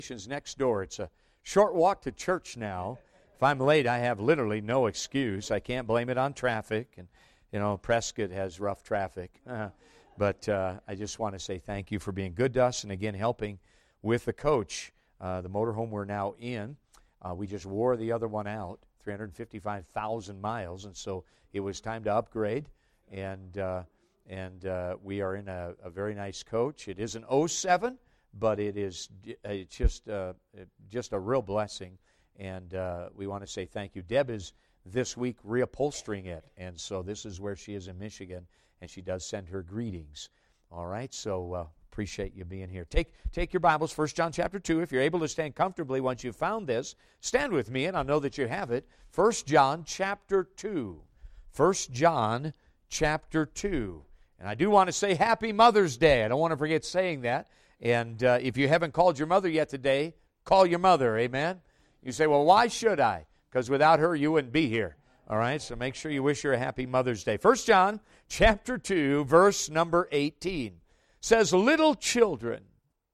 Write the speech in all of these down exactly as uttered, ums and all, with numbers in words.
Next door. It's a short walk to church now. If I'm late, I have literally no excuse. I can't blame it on traffic. And, you know, Prescott has rough traffic. Uh, but uh, I just want to say thank you for being good to us and, again, helping with the coach. Uh, the motorhome we're now in, uh, we just wore the other one out, three hundred fifty-five thousand miles, and so it was time to upgrade. And uh, and uh, we are in a, a very nice coach. It is an oh seven, but it is it's just uh, just a real blessing. And uh, we want to say thank you. Deb is this week reupholstering it, and so this is where she is in Michigan, and she does send her greetings. All right, so uh, appreciate you being here. Take take your Bibles, First John chapter two. If you're able to stand comfortably once you've found this, stand with me, and I'll know that you have it. First John chapter two. First John chapter two. And I do want to say Happy Mother's Day. I don't want to forget saying that. And uh, if you haven't called your mother yet today, call your mother, amen? You say, well, why should I? Because without her, you wouldn't be here. All right, so make sure you wish her a happy Mother's Day. First John chapter two, verse number eighteen says, little children,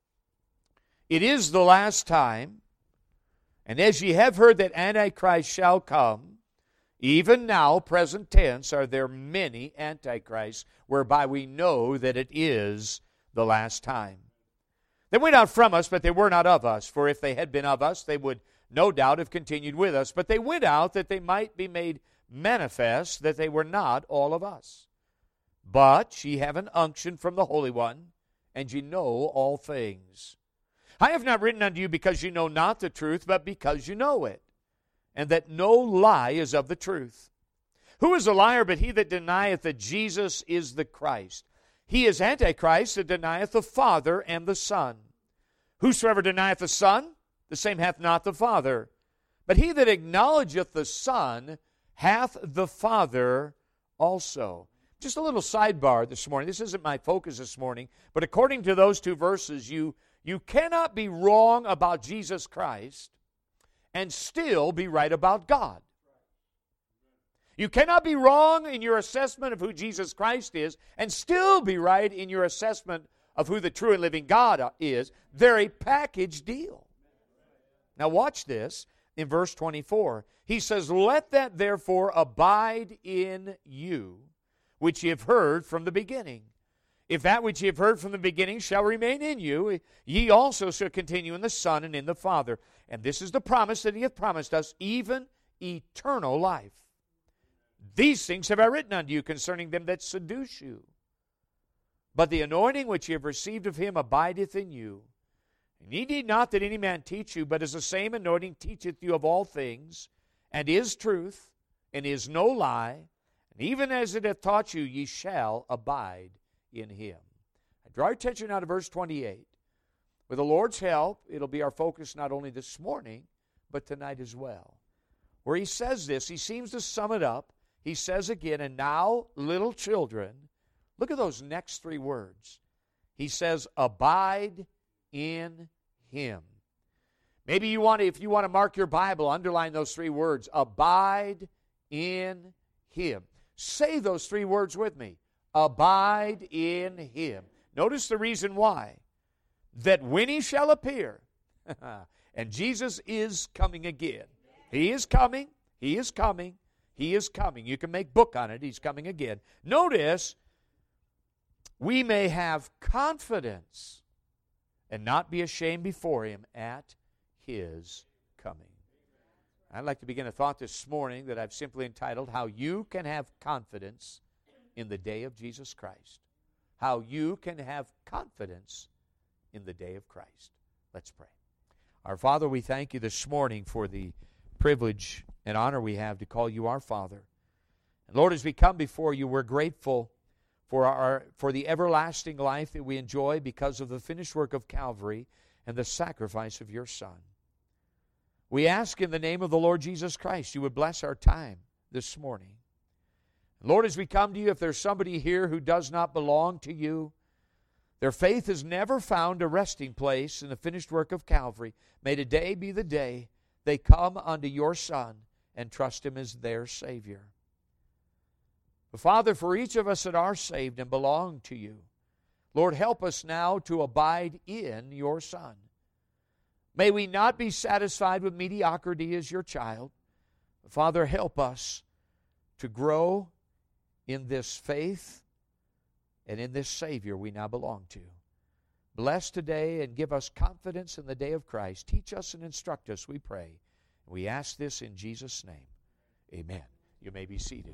it is the last time, and as ye have heard that Antichrist shall come, even now, present tense, are there many Antichrists, whereby we know that it is the last time. They went out from us, but they were not of us. For if they had been of us, they would no doubt have continued with us. But they went out that they might be made manifest that they were not all of us. But ye have an unction from the Holy One, and ye know all things. I have not written unto you because you know not the truth, but because you know it, and that no lie is of the truth. Who is a liar but he that denieth that Jesus is the Christ? He is Antichrist that denieth the Father and the Son. Whosoever denieth the Son, the same hath not the Father. But he that acknowledgeth the Son hath the Father also. Just a little sidebar this morning. This isn't my focus this morning, but according to those two verses, you, you cannot be wrong about Jesus Christ and still be right about God. You cannot be wrong in your assessment of who Jesus Christ is and still be right in your assessment of who the true and living God is. They're a package deal. Now watch this in verse twenty-four. He says, let that therefore abide in you, which ye have heard from the beginning. If that which ye have heard from the beginning shall remain in you, ye also shall continue in the Son and in the Father. And this is the promise that he hath promised us, even eternal life. These things have I written unto you concerning them that seduce you. But the anointing which ye have received of him abideth in you. And ye need not that any man teach you, but as the same anointing teacheth you of all things, and is truth, and is no lie, and even as it hath taught you, ye shall abide in him. I draw your attention now to verse twenty-eight. With the Lord's help, it'll be our focus not only this morning, but tonight as well. Where he says this, he seems to sum it up. He says again, and now, little children, look at those next three words. He says, abide in him. Maybe you want to, if you want to mark your Bible, underline those three words. Abide in him. Say those three words with me. Abide in him. Notice the reason why. That when he shall appear, and Jesus is coming again. He is coming. He is coming. He is coming. You can make book on it. He's coming again. Notice, we may have confidence and not be ashamed before him at his coming. I'd like to begin a thought this morning that I've simply entitled, How You Can Have Confidence in the Day of Jesus Christ. How you can have confidence in the day of Christ. Let's pray. Our Father, we thank you this morning for the privilege and honor we have to call you our Father. And Lord, as we come before you, we're grateful for our for the everlasting life that we enjoy because of the finished work of Calvary and the sacrifice of your Son. We ask in the name of the Lord Jesus Christ, you would bless our time this morning. Lord, as we come to you, if there's somebody here who does not belong to you, their faith has never found a resting place in the finished work of Calvary, may today be the day they come unto your Son and trust him as their Savior. But Father, for each of us that are saved and belong to you, Lord, help us now to abide in your Son. May we not be satisfied with mediocrity as your child. Father, help us to grow in this faith and in this Savior we now belong to. Bless today and give us confidence in the day of Christ. Teach us and instruct us, we pray. We ask this in Jesus' name. Amen. You may be seated.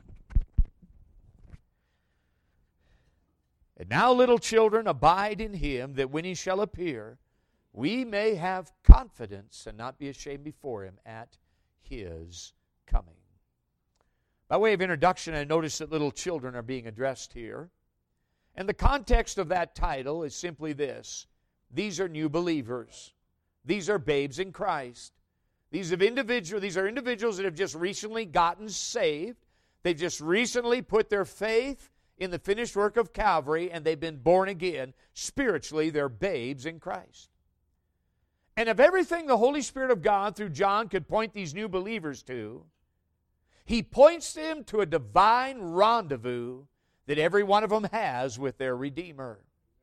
And now, little children, abide in Him, that when He shall appear, we may have confidence and not be ashamed before Him at His coming. By way of introduction, I notice that little children are being addressed here. And the context of that title is simply this: these are new believers. These are babes in Christ. These, have individual, these are individuals that have just recently gotten saved. They've just recently put their faith in the finished work of Calvary, and they've been born again. Spiritually, they're babes in Christ. And of everything the Holy Spirit of God through John could point these new believers to, he points them to a divine rendezvous that every one of them has with their Redeemer.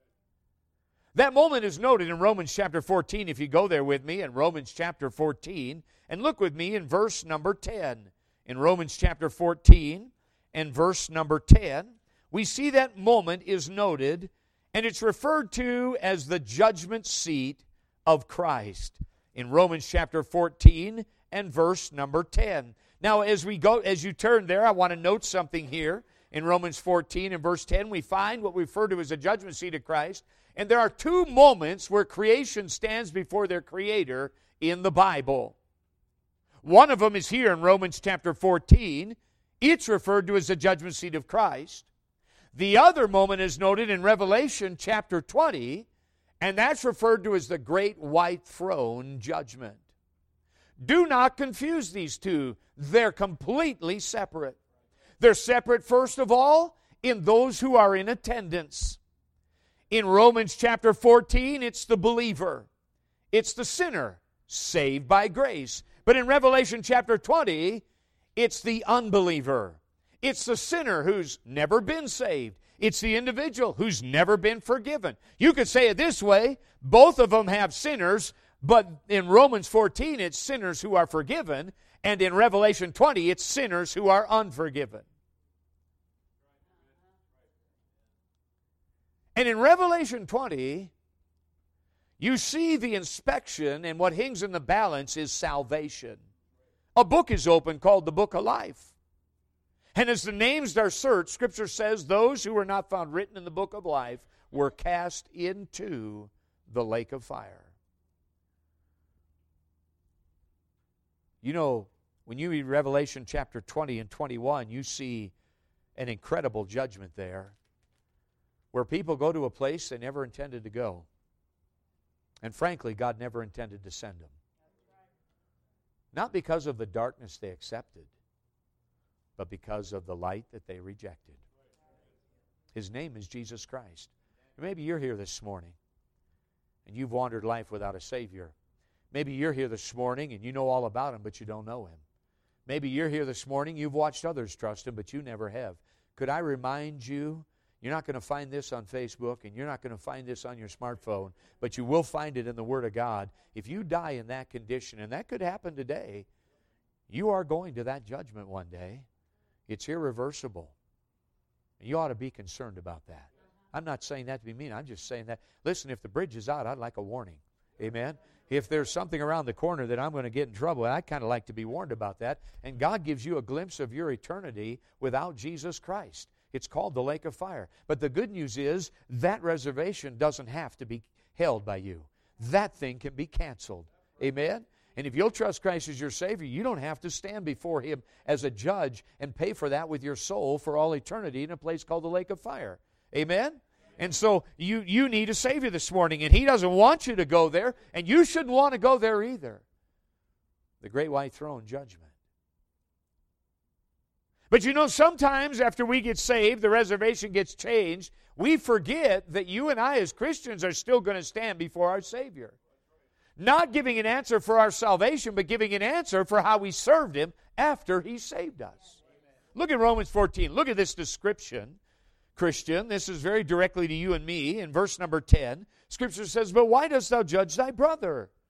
That moment is noted in Romans chapter fourteen, if you go there with me, in Romans chapter fourteen, and look with me in verse number ten. In Romans chapter fourteen and verse number ten, we see that moment is noted, and it's referred to as the judgment seat of Christ. In Romans chapter fourteen and verse number ten. Now, as we go, as you turn there, I want to note something here. In Romans fourteen and verse ten, we find what we refer to as the judgment seat of Christ. And there are two moments where creation stands before their Creator in the Bible. One of them is here in Romans chapter fourteen. It's referred to as the judgment seat of Christ. The other moment is noted in Revelation chapter twenty, and that's referred to as the great white throne judgment. Do not confuse these two. They're completely separate. They're separate, first of all, in those who are in attendance. In Romans chapter fourteen, it's the believer. It's the sinner, saved by grace. But in Revelation chapter twenty, it's the unbeliever. It's the sinner who's never been saved. It's the individual who's never been forgiven. You could say it this way: both of them have sinners, but in Romans fourteen, it's sinners who are forgiven, and in Revelation twenty, it's sinners who are unforgiven. And in Revelation twenty, you see the inspection, and what hangs in the balance is salvation. A book is opened called the Book of Life. And as the names are searched, Scripture says those who were not found written in the Book of Life were cast into the lake of fire. You know, when you read Revelation chapter twenty and twenty-one, you see an incredible judgment there, where people go to a place they never intended to go. And frankly, God never intended to send them. Not because of the darkness they accepted, but because of the light that they rejected. His name is Jesus Christ. Maybe you're here this morning, and you've wandered life without a Savior. Maybe you're here this morning, and you know all about Him, but you don't know Him. Maybe you're here this morning, you've watched others trust Him, but you never have. Could I remind you, you're not going to find this on Facebook, and you're not going to find this on your smartphone, but you will find it in the Word of God. If you die in that condition, and that could happen today, you are going to that judgment one day. It's irreversible. And you ought to be concerned about that. I'm not saying that to be mean. I'm just saying that. Listen, if the bridge is out, I'd like a warning. Amen? If there's something around the corner that I'm going to get in trouble, I'd kind of like to be warned about that. And God gives you a glimpse of your eternity without Jesus Christ. It's called the lake of fire. But the good news is that reservation doesn't have to be held by you. That thing can be canceled. Amen? And if you'll trust Christ as your Savior, you don't have to stand before Him as a judge and pay for that with your soul for all eternity in a place called the lake of fire. Amen? And so you, you need a Savior this morning, and He doesn't want you to go there, and you shouldn't want to go there either. The great white throne judgment. But you know, sometimes after we get saved, the reservation gets changed. We forget that you and I as Christians are still going to stand before our Savior. Not giving an answer for our salvation, but giving an answer for how we served Him after He saved us. Look at Romans fourteen. Look at this description, Christian. This is very directly to you and me. In verse number ten, Scripture says, "But why dost thou judge thy brother?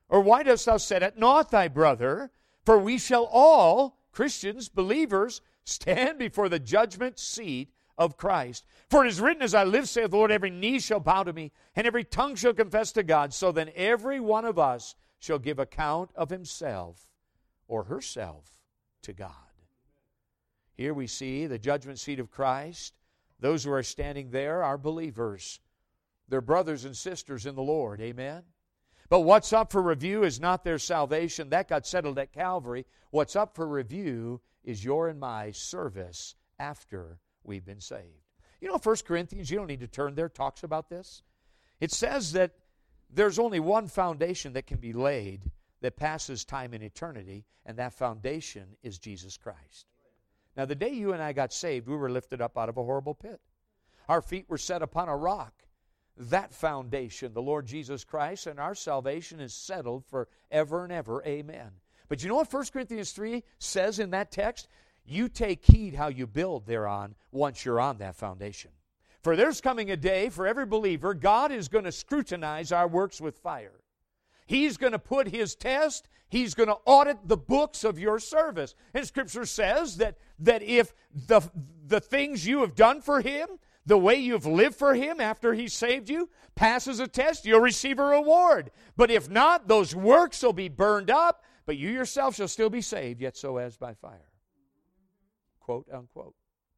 Or why dost thou set at naught thy brother? For we shall all, Christians, believers, stand before the judgment seat of Christ. For it is written, as I live, saith the Lord, every knee shall bow to me, and every tongue shall confess to God. So then every one of us shall give account of himself or herself to God. Here we see the judgment seat of Christ. Those who are standing there are believers. They're brothers and sisters in the Lord. Amen? But what's up for review is not their salvation. That got settled at Calvary. What's up for review is your and my service after we've been saved. You know, First Corinthians, you don't need to turn there, talks about this. It says that there's only one foundation that can be laid that passes time and eternity, and that foundation is Jesus Christ. Now, the day you and I got saved, we were lifted up out of a horrible pit. Our feet were set upon a rock. That foundation, the Lord Jesus Christ, and our salvation is settled forever and ever. Amen. But you know what First Corinthians three says in that text? You take heed how you build thereon once you're on that foundation. For there's coming a day for every believer, God is going to scrutinize our works with fire. He's going to put His test. He's going to audit the books of your service. And Scripture says that, that if the, the things you have done for Him, the way you've lived for Him after He saved you, passes a test, you'll receive a reward. But if not, those works will be burned up, but you yourself shall still be saved, yet so as by fire. Quote, unquote.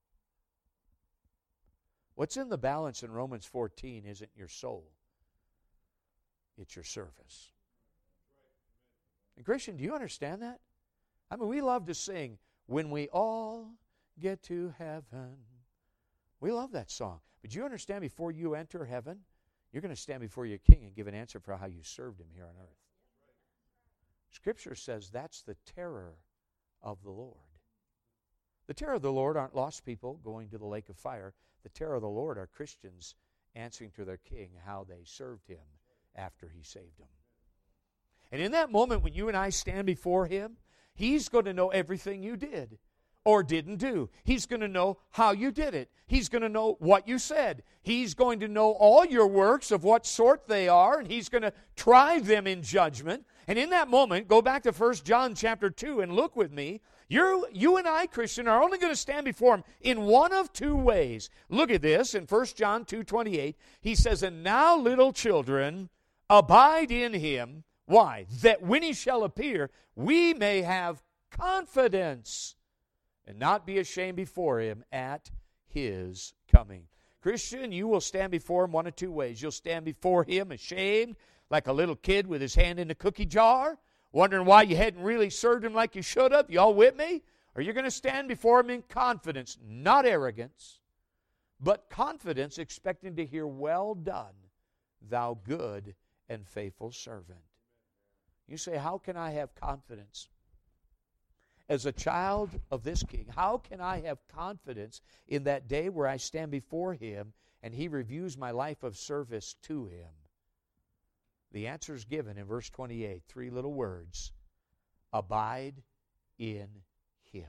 What's in the balance in Romans fourteen isn't your soul. It's your service. And Christian, do you understand that? I mean, we love to sing, when we all get to heaven. We love that song. But you understand, before you enter heaven, you're going to stand before your King and give an answer for how you served Him here on earth. Scripture says that's the terror of the Lord. The terror of the Lord aren't lost people going to the lake of fire. The terror of the Lord are Christians answering to their King how they served Him after He saved them. And in that moment when you and I stand before Him, He's going to know everything you did or didn't do. He's going to know how you did it. He's going to know what you said. He's going to know all your works, of what sort they are, and He's going to try them in judgment. And in that moment, go back to First John chapter two and look with me. You're, you and I, Christian, are only going to stand before Him in one of two ways. Look at this in First John two twenty-eight. He says, and now, little children, abide in Him. Why? That when He shall appear, we may have confidence and not be ashamed before Him at His coming. Christian, you will stand before Him one of two ways. You'll stand before Him ashamed, like a little kid with his hand in the cookie jar, wondering why you hadn't really served Him like you should have. You all with me? Or you're going to stand before Him in confidence, not arrogance, but confidence, expecting to hear, well done, thou good and faithful servant. You say, how can I have confidence? As a child of this King, how can I have confidence in that day where I stand before Him and He reviews my life of service to Him? The answer is given in verse twenty-eight, three little words. Abide in Him.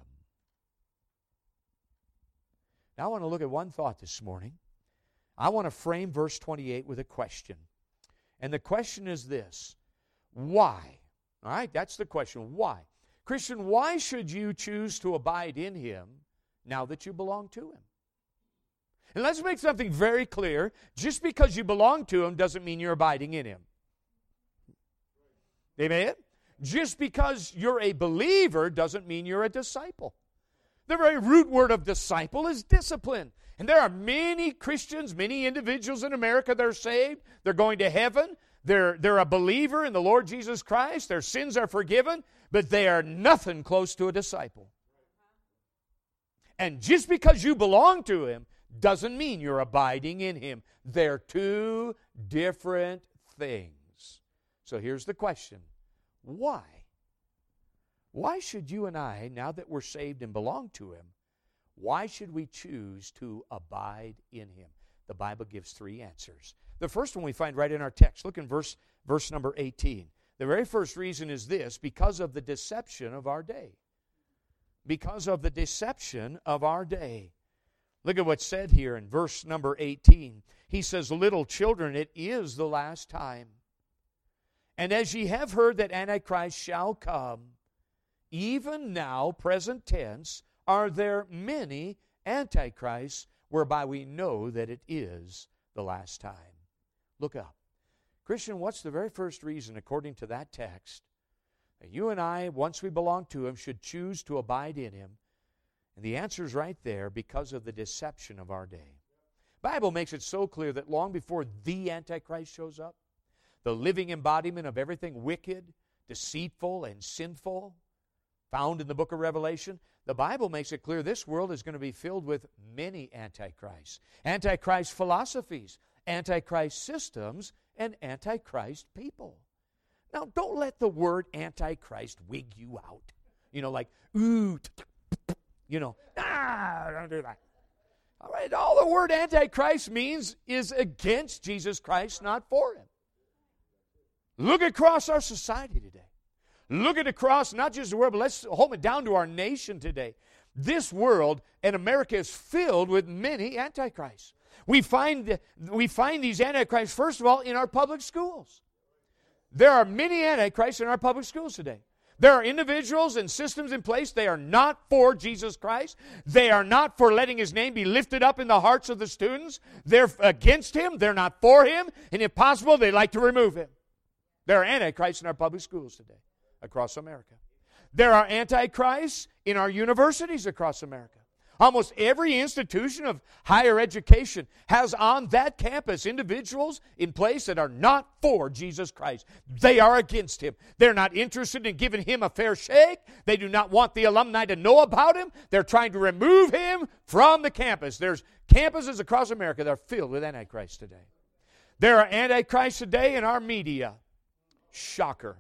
Now I want to look at one thought this morning. I want to frame verse twenty-eight with a question. And the question is this. Why? All right, that's the question. Why? Christian, why should you choose to abide in Him now that you belong to Him? And let's make something very clear. Just because you belong to Him doesn't mean you're abiding in Him. Amen? Just because you're a believer doesn't mean you're a disciple. The very root word of disciple is discipline. And there are many Christians, many individuals in America that are saved. They're going to heaven. They're, they're a believer in the Lord Jesus Christ. Their sins are forgiven, but they are nothing close to a disciple. And just because you belong to Him doesn't mean you're abiding in Him. They're two different things. So here's the question. Why? Why should you and I, now that we're saved and belong to Him, why should we choose to abide in Him? The Bible gives three answers. The first one we find right in our text. Look in verse, verse number eighteen. The very first reason is this, because of the deception of our day. Because of the deception of our day. Look at what's said here in verse number eighteen. He says, little children, it is the last time. And as ye have heard that Antichrist shall come, even now, present tense, are there many Antichrists, whereby we know that it is the last time. Look up. Christian, what's the very first reason, according to that text, that you and I, once we belong to Him, should choose to abide in Him? And the answer is right there, because of the deception of our day. The Bible makes it so clear that long before the Antichrist shows up, the living embodiment of everything wicked, deceitful, and sinful, found in the book of Revelation, the Bible makes it clear this world is going to be filled with many antichrists. Antichrist philosophies, antichrist systems, and antichrist people. Now, don't let the word antichrist wig you out. You know, like, ooh, you know, ah, don't do that. All right, all the word antichrist means is against Jesus Christ, not for Him. Look across our society today. Look at across not just the world, but let's hold it down to our nation today. This world and America is filled with many antichrists. We find, we find these antichrists, first of all, in our public schools. There are many antichrists in our public schools today. There are individuals and systems in place. They are not for Jesus Christ. They are not for letting His name be lifted up in the hearts of the students. They're against Him. They're not for Him. And if possible, they'd like to remove Him. There are antichrists in our public schools today across America. There are antichrists in our universities across America. Almost every institution of higher education has on that campus individuals in place that are not for Jesus Christ. They are against Him. They're not interested in giving Him a fair shake. They do not want the alumni to know about Him. They're trying to remove Him from the campus. There's campuses across America that are filled with antichrists today. There are antichrists today in our media. Shocker.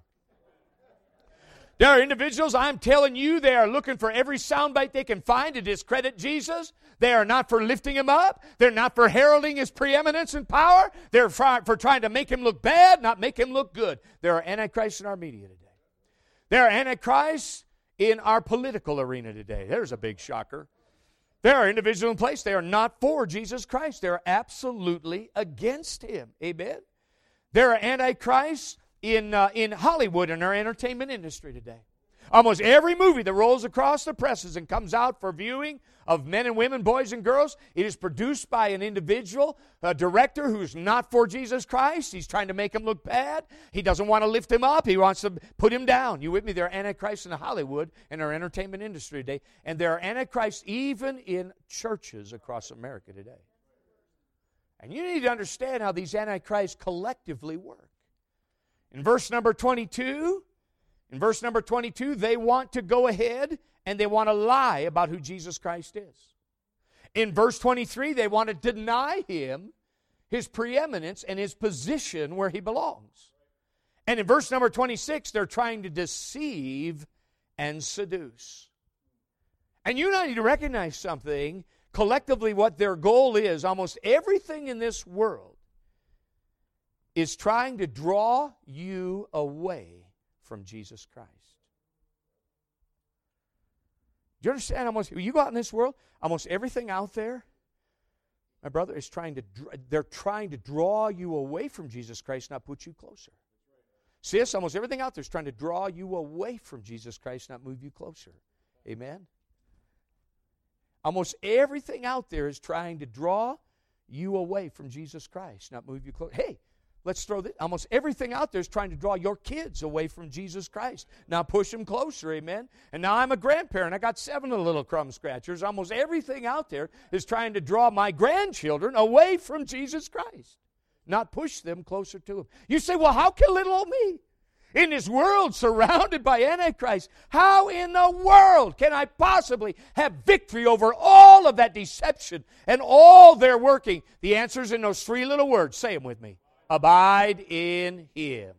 There are individuals, I'm telling you, they are looking for every soundbite they can find to discredit Jesus. They are not for lifting Him up. They're not for heralding His preeminence and power. They're for, for trying to make Him look bad, not make Him look good. There are antichrists in our media today. There are antichrists in our political arena today. There's a big shocker. There are individuals in place, they are not for Jesus Christ. They're absolutely against Him. Amen? There are antichrists in uh, in Hollywood and our entertainment industry today. Almost every movie that rolls across the presses and comes out for viewing of men and women, boys and girls, it is produced by an individual, a director who's not for Jesus Christ. He's trying to make Him look bad. He doesn't want to lift Him up. He wants to put Him down. You with me? There are antichrists in Hollywood and our entertainment industry today. And there are antichrists even in churches across America today. And you need to understand how these antichrists collectively work. In verse number twenty-two, in verse number twenty-two, they want to go ahead and they want to lie about who Jesus Christ is. In verse twenty-three, they want to deny Him His preeminence and His position where He belongs. And in verse number twenty-six, they're trying to deceive and seduce. And you need to recognize something. Collectively, what their goal is, almost everything in this world is trying to draw you away from Jesus Christ. Do you understand? Almost, you go out in this world, almost everything out there, my brother, is trying to, they're trying to draw you away from Jesus Christ, not put you closer. See this? Almost everything out there is trying to draw you away from Jesus Christ, not move you closer. Amen? Almost everything out there is trying to draw you away from Jesus Christ, not move you closer. Hey, let's throw this. Almost everything out there is trying to draw your kids away from Jesus Christ. Now push them closer, amen? And now I'm a grandparent. I got seven of the little crumb scratchers. Almost everything out there is trying to draw my grandchildren away from Jesus Christ, not push them closer to Him. You say, well, how can little old me? In this world surrounded by Antichrist, how in the world can I possibly have victory over all of that deception and all their working? The answer's in those three little words. Say them with me. Abide in Him.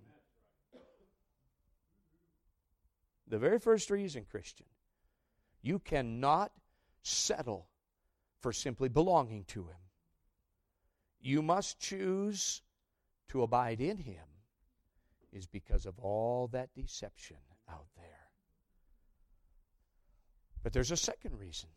The very first reason, Christian, you cannot settle for simply belonging to Him. You must choose to abide in Him, is because of all that deception out there. But there's a second reason.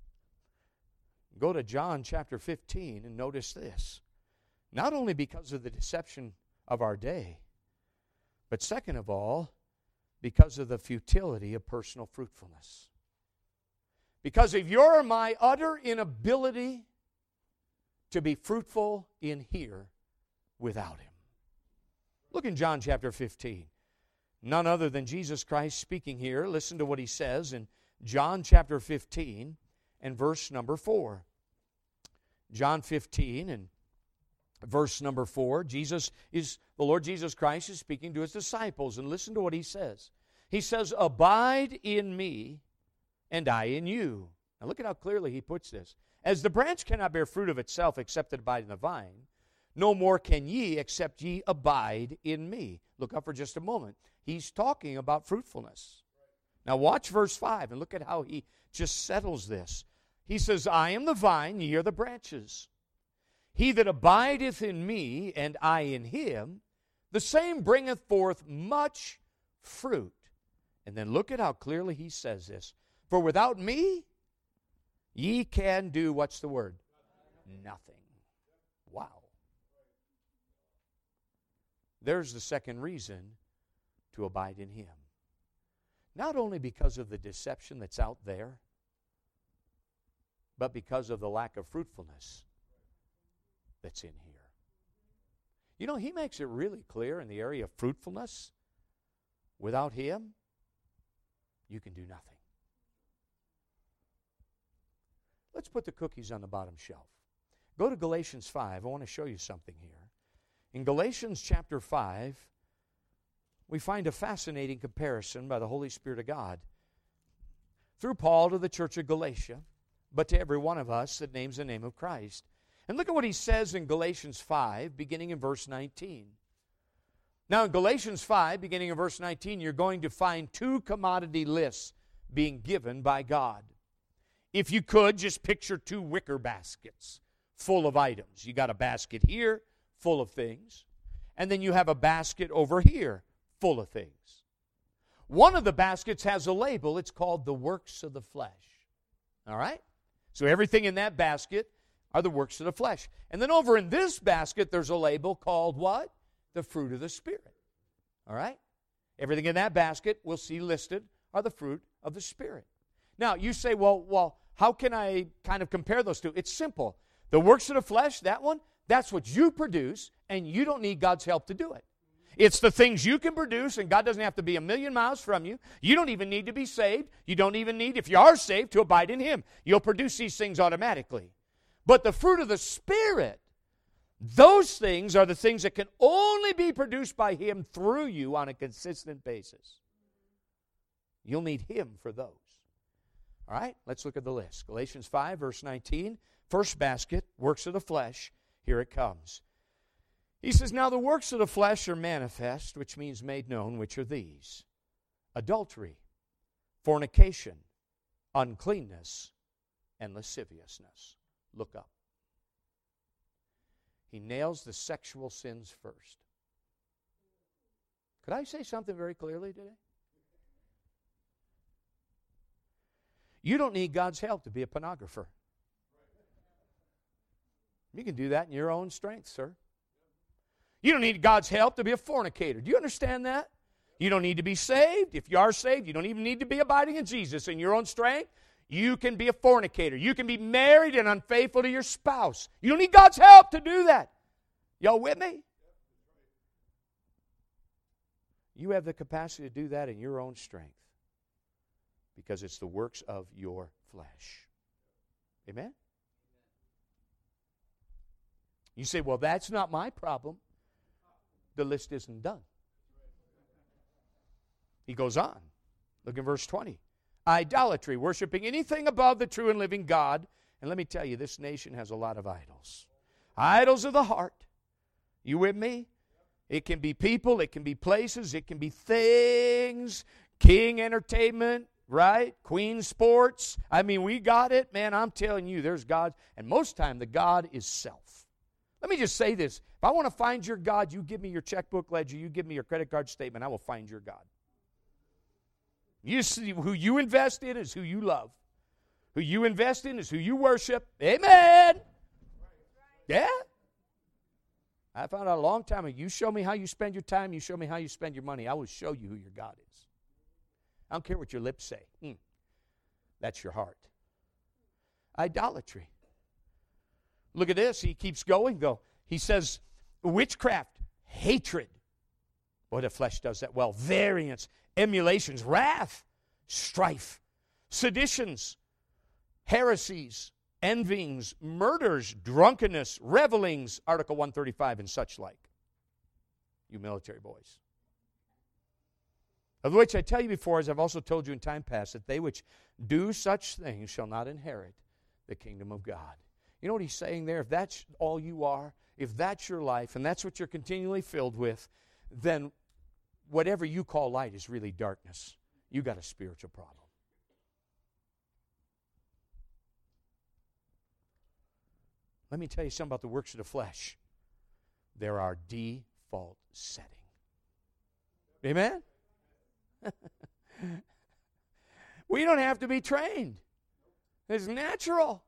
Go to John chapter fifteen and notice this. Not only because of the deception of our day, But second of all, because of the futility of personal fruitfulness. Because of your or my utter inability to be fruitful in here without Him. Look in John chapter fifteen. None other than Jesus Christ speaking here. Listen to what He says in John chapter fifteen and verse number four. John fifteen and verse number four. Jesus is, the Lord Jesus Christ is speaking to His disciples, and listen to what He says. He says, "Abide in me, and I in you." Now look at how clearly He puts this. "As the branch cannot bear fruit of itself except it abide in the vine, no more can ye except ye abide in me." Look up for just a moment. He's talking about fruitfulness. Now watch verse five and look at how He just settles this. He says, "I am the vine, ye are the branches. He that abideth in me, and I in him, the same bringeth forth much fruit." And then look at how clearly He says this. "For without me, ye can do," what's the word? Nothing. Wow. There's the second reason to abide in Him. Not only because of the deception that's out there, but because of the lack of fruitfulness that's in here. You know, He makes it really clear in the area of fruitfulness. Without Him, you can do nothing. Let's put the cookies on the bottom shelf. Go to Galatians five. I want to show you something here. In Galatians chapter five, we find a fascinating comparison by the Holy Spirit of God through Paul to the church of Galatia, but to every one of us that names the name of Christ. And look at what he says in Galatians five, beginning in verse nineteen. Now in Galatians five, beginning in verse nineteen, you're going to find two commodity lists being given by God. If you could, just picture two wicker baskets full of items. You got a basket here full of things, and then you have a basket over here full of things. One of the baskets has a label. It's called the works of the flesh. All right? So everything in that basket are the works of the flesh. And then over in this basket, there's a label called what? The fruit of the Spirit. All right? Everything in that basket we'll see listed are the fruit of the Spirit. Now, you say, well, well, how can I kind of compare those two? It's simple. The works of the flesh, that one, that's what you produce, and you don't need God's help to do it. It's the things you can produce, and God doesn't have to be a million miles from you. You don't even need to be saved. You don't even need, if you are saved, to abide in Him. You'll produce these things automatically. But the fruit of the Spirit, those things are the things that can only be produced by Him through you on a consistent basis. You'll need Him for those. All right, let's look at the list. Galatians five, verse nineteen. First basket, works of the flesh. Here it comes. He says, "Now the works of the flesh are manifest," which means made known, which are these: adultery, fornication, uncleanness, and lasciviousness. Look up. He nails the sexual sins first. Could I say something very clearly today? You don't need God's help to be a pornographer. You can do that in your own strength, sir. You don't need God's help to be a fornicator. Do you understand that? You don't need to be saved. If you are saved, you don't even need to be abiding in Jesus in your own strength. You can be a fornicator. You can be married and unfaithful to your spouse. You don't need God's help to do that. Y'all with me? You have the capacity to do that in your own strength because it's the works of your flesh. Amen? You say, well, that's not my problem. The list isn't done. He goes on. Look at verse twenty. Idolatry, worshiping anything above the true and living God. And let me tell you, this nation has a lot of idols. Idols of the heart. You with me? It can be people, it can be places, it can be things. King Entertainment, right? Queen Sports. I mean, we got it. Man, I'm telling you, there's God. And most time, the God is self. Let me just say this. If I want to find your God, you give me your checkbook ledger, you give me your credit card statement, I will find your God. You see, who you invest in is who you love. Who you invest in is who you worship. Amen. Yeah? I found out a long time ago, you show me how you spend your time, you show me how you spend your money, I will show you who your God is. I don't care what your lips say. Hmm. That's your heart. Idolatry. Look at this. He keeps going, though. He says, witchcraft, hatred. Boy, the flesh does that well. Variance, emulations, wrath, strife, seditions, heresies, envyings, murders, drunkenness, revelings, Article one thirty-five, and such like. You military boys. Of which I tell you before, as I've also told you in time past, that they which do such things shall not inherit the kingdom of God. You know what he's saying there? If that's all you are, if that's your life, and that's what you're continually filled with, then whatever you call light is really darkness. You got a spiritual problem. Let me tell you something about the works of the flesh. They're our default setting. Amen? We don't have to be trained. It's natural.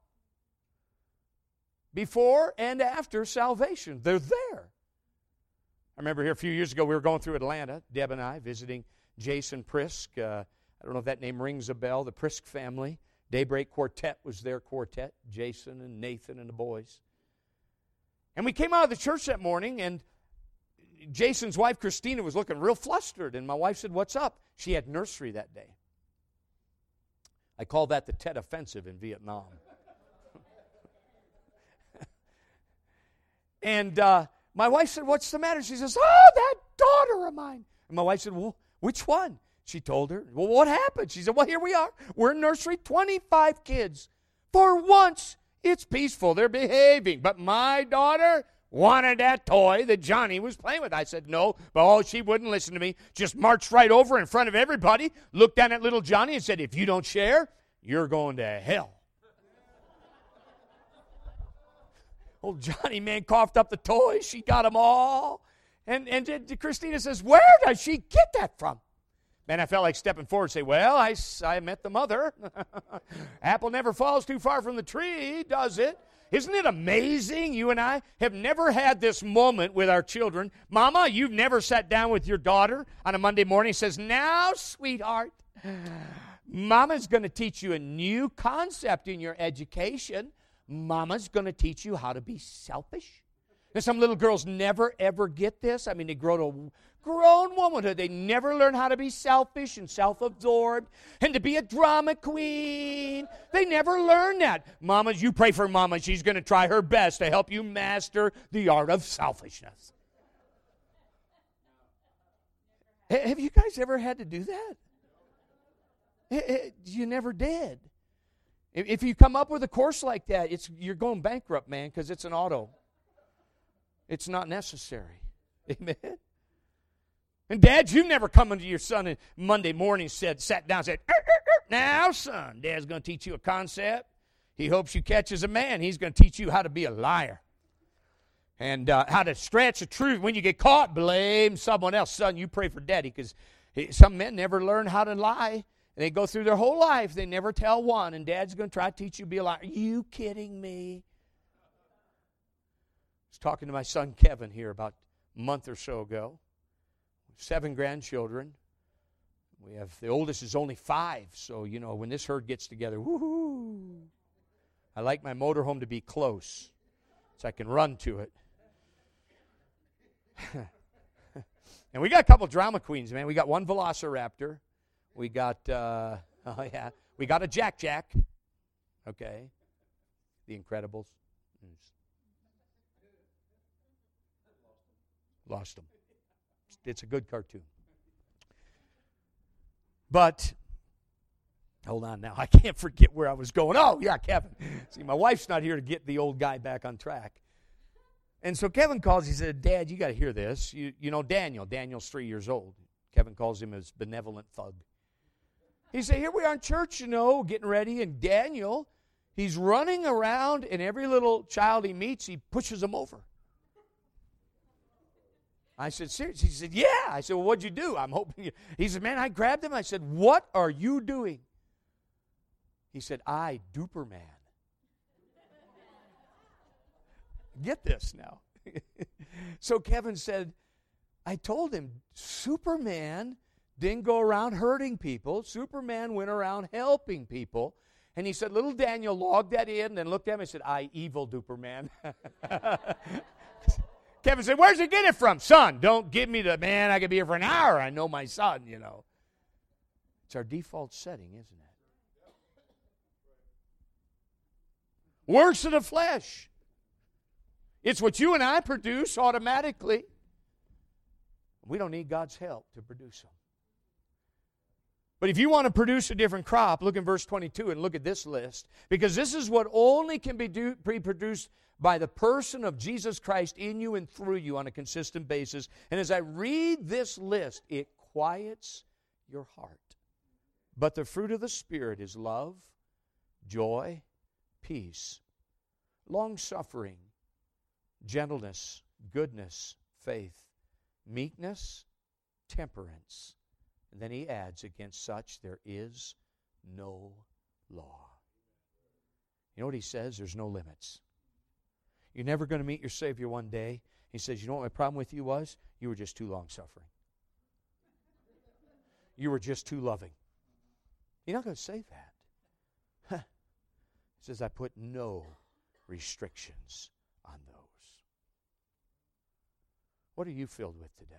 Before and after salvation, they're there. I remember here a few years ago, we were going through Atlanta, Deb and I, visiting Jason Prisk. Uh, I don't know if that name rings a bell, the Prisk family. Daybreak Quartet was their quartet, Jason and Nathan and the boys. And we came out of the church that morning, and Jason's wife, Christina, was looking real flustered. And my wife said, what's up? She had nursery that day. I call that the Tet Offensive in Vietnam. And uh, my wife said, what's the matter? She says, oh, that daughter of mine. And my wife said, well, which one? She told her. Well, what happened? She said, well, here we are. We're in nursery, twenty-five kids. For once, it's peaceful. They're behaving. But my daughter wanted that toy that Johnny was playing with. I said, no. But oh, she wouldn't listen to me. Just marched right over in front of everybody, looked down at little Johnny and said, if you don't share, you're going to hell. Old Johnny, man, coughed up the toys. She got them all. And, and Christina says, where does she get that from? Man, I felt like stepping forward and say, well, I, I met the mother. Apple never falls too far from the tree, does it? Isn't it amazing? You and I have never had this moment with our children. Mama, you've never sat down with your daughter on a Monday morning and says, now, sweetheart, Mama's going to teach you a new concept in your education. Mama's going to teach you how to be selfish. And some little girls never, ever get this. I mean, they grow to grown womanhood. They never learn how to be selfish and self-absorbed and to be a drama queen. They never learn that. Mamas, you pray for Mama. She's going to try her best to help you master the art of selfishness. Have you guys ever had to do that? You never did. If you come up with a course like that, it's you're going bankrupt, man, because it's an auto. It's not necessary. Amen? And dads, you've never come into your son on Monday morning, said, sat down and said, er, er, er. Now, son, Dad's going to teach you a concept. He hopes you catch as a man. He's going to teach you how to be a liar. And uh, how to stretch the truth. When you get caught, blame someone else. Son, you pray for daddy, because some men never learn how to lie. They go through their whole life. They never tell one. And dad's going to try to teach you to be a liar. Are you kidding me? I was talking to my son Kevin here about a month or so ago. Seven grandchildren. We have, the oldest is only five. So, you know, when this herd gets together, woohoo. I like my motorhome to be close so I can run to it. And we got a couple drama queens, man. We got one Velociraptor. We got, uh, oh yeah, we got a Jack Jack. Okay. The Incredibles. Lost them. It's a good cartoon. But, hold on now. I can't forget where I was going. Oh, yeah, Kevin. See, my wife's not here to get the old guy back on track. And so Kevin calls. He said, Dad, you got to hear this. You, you know Daniel. Daniel's three years old. Kevin calls him his benevolent thug. He said, here we are in church, you know, getting ready. And Daniel, he's running around, and every little child he meets, he pushes them over. I said, seriously? He said, yeah. I said, well, what'd you do? I'm hoping you. He said, man, I grabbed him. I said, what are you doing? He said, I, Duperman. Get this now. So Kevin said, I told him, Superman didn't go around hurting people. Superman went around helping people. And he said, little Daniel logged that in and looked at him and said, I evil duper man. Kevin said, where's he get it from? Son, don't give me the, man, I could be here for an hour. I know my son, you know. It's our default setting, isn't it? Works of the flesh. It's what you and I produce automatically. We don't need God's help to produce them. But if you want to produce a different crop, look in verse twenty-two and look at this list. Because this is what only can be, do, be produced by the person of Jesus Christ in you and through you on a consistent basis. And as I read this list, it quiets your heart. But the fruit of the Spirit is love, joy, peace, long-suffering, gentleness, goodness, faith, meekness, temperance. And then he adds, against such there is no law. You know what he says? There's no limits. You're never going to meet your Savior one day. He says, you know what my problem with you was? You were just too long-suffering. You were just too loving. You're not going to say that. He says, I put no restrictions on those. What are you filled with today?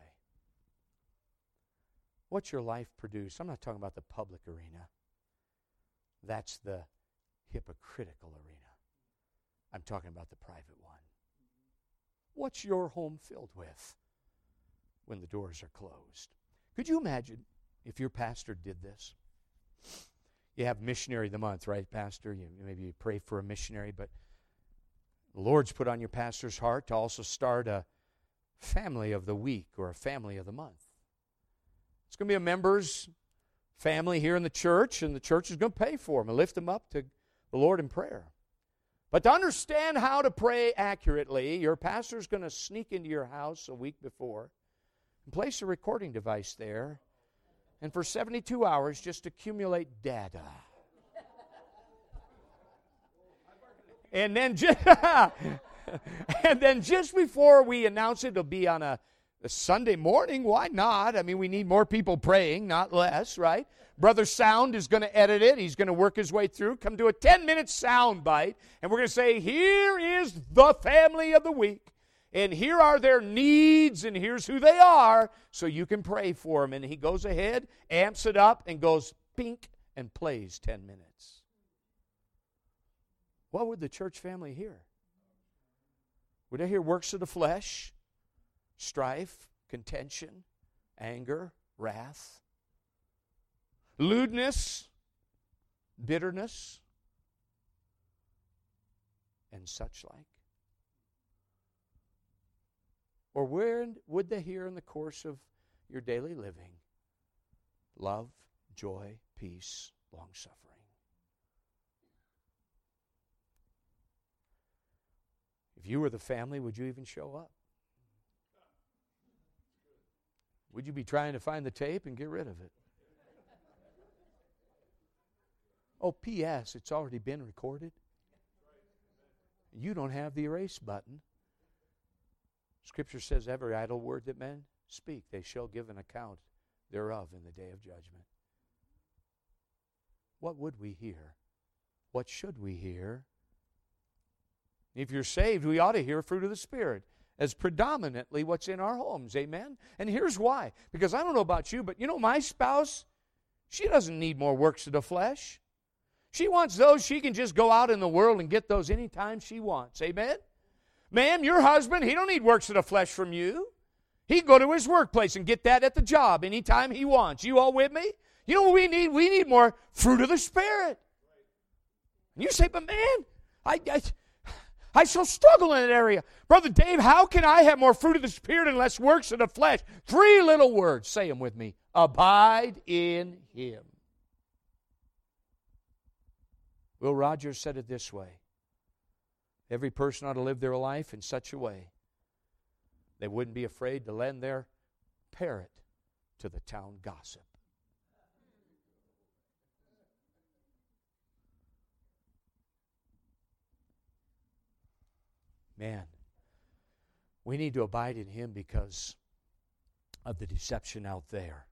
What's your life produce? I'm not talking about the public arena. That's the hypocritical arena. I'm talking about the private one. What's your home filled with when the doors are closed? Could you imagine if your pastor did this? You have missionary of the month, right, pastor? You, maybe you pray for a missionary, but the Lord's put on your pastor's heart to also start a family of the week or a family of the month. It's going to be a member's family here in the church, and the church is going to pay for them and lift them up to the Lord in prayer. But to understand how to pray accurately, your pastor is going to sneak into your house a week before and place a recording device there, and for seventy-two hours just accumulate data. And then just, and then just before we announce it, it'll be on a A Sunday morning, why not? I mean, we need more people praying, not less, right? Brother Sound is going to edit it. He's going to work his way through, come to a ten-minute sound bite, and we're going to say, here is the family of the week, and here are their needs, and here's who they are, so you can pray for them. And he goes ahead, amps it up, and goes pink, and plays ten minutes. What would the church family hear? Would they hear works of the flesh? Strife, contention, anger, wrath, lewdness, bitterness, and such like? Or where would they hear in the course of your daily living love, joy, peace, long-suffering? If you were the family, would you even show up? Would you be trying to find the tape and get rid of it? Oh, P S, it's already been recorded. You don't have the erase button. Scripture says, every idle word that men speak, they shall give an account thereof in the day of judgment. What would we hear? What should we hear? If you're saved, we ought to hear fruit of the Spirit as predominantly what's in our homes. Amen? And here's why. Because I don't know about you, but you know, my spouse, she doesn't need more works of the flesh. She wants those. She can just go out in the world and get those anytime she wants. Amen? Ma'am, your husband, he don't need works of the flesh from you. He can go to his workplace and get that at the job anytime he wants. You all with me? You know what we need? We need more fruit of the Spirit. And you say, but man, I... I I shall struggle in that area. Brother Dave, how can I have more fruit of the Spirit and less works of the flesh? Three little words. Say them with me. Abide in Him. Will Rogers said it this way. Every person ought to live their life in such a way they wouldn't be afraid to lend their parrot to the town gossip. Man, We need to abide in Him because of the deception out there.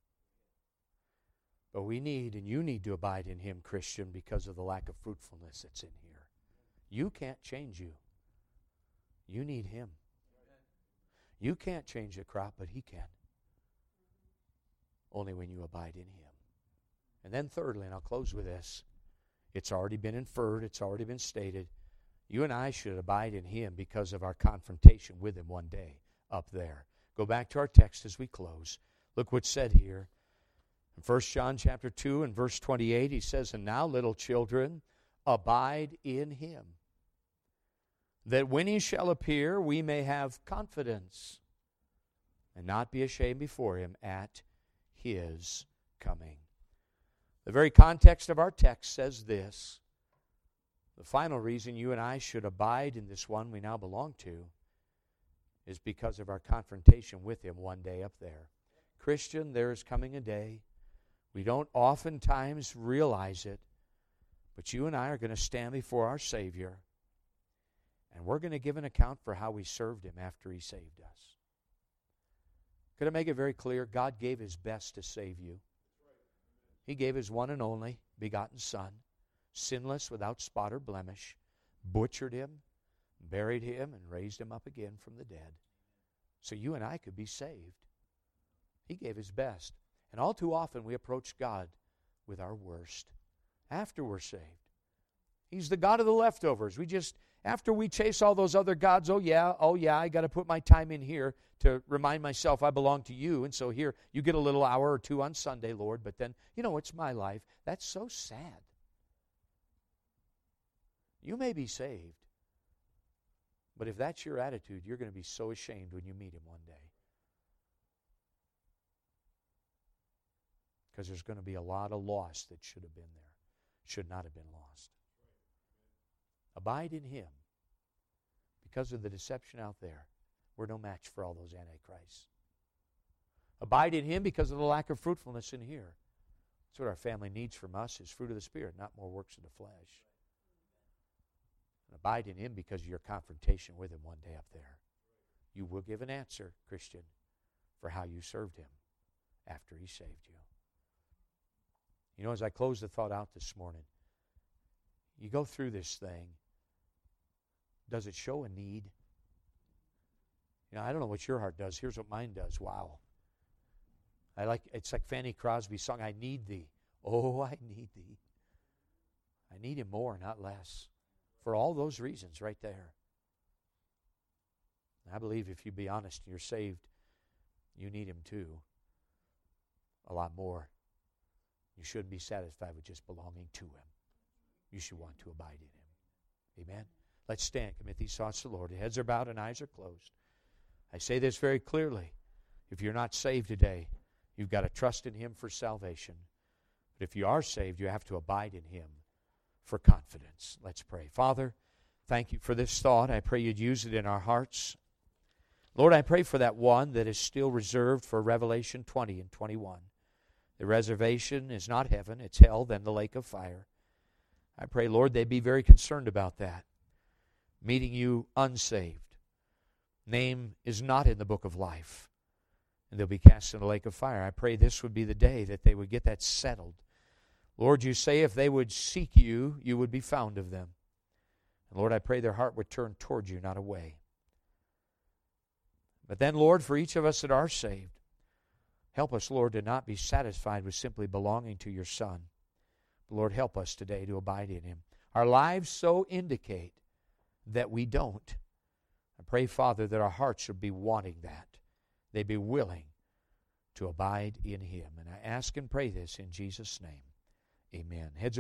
But we need, and you need to abide in Him, Christian, because of the lack of fruitfulness that's in here. You can't change you. You need Him. You can't change the crop, but He can. Only when you abide in Him. And then thirdly, and I'll close with this, it's already been inferred, it's already been stated, you and I should abide in Him because of our confrontation with Him one day up there. Go back to our text as we close. Look what's said here. In First John chapter two and verse twenty-eight, he says, "And now, little children, abide in Him, that when He shall appear, we may have confidence and not be ashamed before Him at His coming." The very context of our text says this. The final reason you and I should abide in this one we now belong to is because of our confrontation with Him one day up there. Christian, there is coming a day. We don't oftentimes realize it, but you and I are going to stand before our Savior, and we're going to give an account for how we served Him after He saved us. Could I make it very clear? God gave His best to save you. He gave His one and only begotten Son, sinless, without spot or blemish, butchered Him, buried Him, and raised Him up again from the dead, so you and I could be saved. He gave His best. And all too often we approach God with our worst after we're saved. He's the God of the leftovers. We just, after we chase all those other gods, oh yeah, oh yeah, I got to put my time in here to remind myself I belong to You. And so here, you get a little hour or two on Sunday, Lord, but then, you know, it's my life. That's so sad. You may be saved, but if that's your attitude, you're going to be so ashamed when you meet Him one day. Because there's going to be a lot of loss that should have been there, should not have been lost. Abide in Him. Because of the deception out there, we're no match for all those antichrists. Abide in Him because of the lack of fruitfulness in here. That's what our family needs from us, is fruit of the Spirit, not more works of the flesh. And abide in Him because of your confrontation with Him one day up there. You will give an answer, Christian, for how you served Him after He saved you. You know, as I close the thought out this morning, you go through this thing, does it show a need? You know, I don't know what your heart does. Here's what mine does. Wow. I like, it's like Fanny Crosby's song, "I need Thee." Oh, I need Thee. I need Him more, not less. For all those reasons right there. I believe if you be honest and you're saved, you need Him too. A lot more. You shouldn't be satisfied with just belonging to Him. You should want to abide in Him. Amen? Let's stand, commit these thoughts to the Lord. The heads are bowed and eyes are closed. I say this very clearly. If you're not saved today, you've got to trust in Him for salvation. But if you are saved, you have to abide in Him for confidence. Let's pray. Father, thank You for this thought. I pray You'd use it in our hearts. Lord, I pray for that one that is still reserved for Revelation twenty and twenty-one. The reservation is not heaven, it's hell, then the lake of fire. I pray, Lord, they'd be very concerned about that. Meeting You unsaved. Name is not in the book of life. And they'll be cast in the lake of fire. I pray this would be the day that they would get that settled. Lord, You say if they would seek You, You would be found of them. And Lord, I pray their heart would turn toward You, not away. But then, Lord, for each of us that are saved, help us, Lord, to not be satisfied with simply belonging to Your Son. But Lord, help us today to abide in Him. Our lives so indicate that we don't. I pray, Father, that our hearts should be wanting that. They be willing to abide in Him. And I ask and pray this in Jesus' name. Amen. Heads are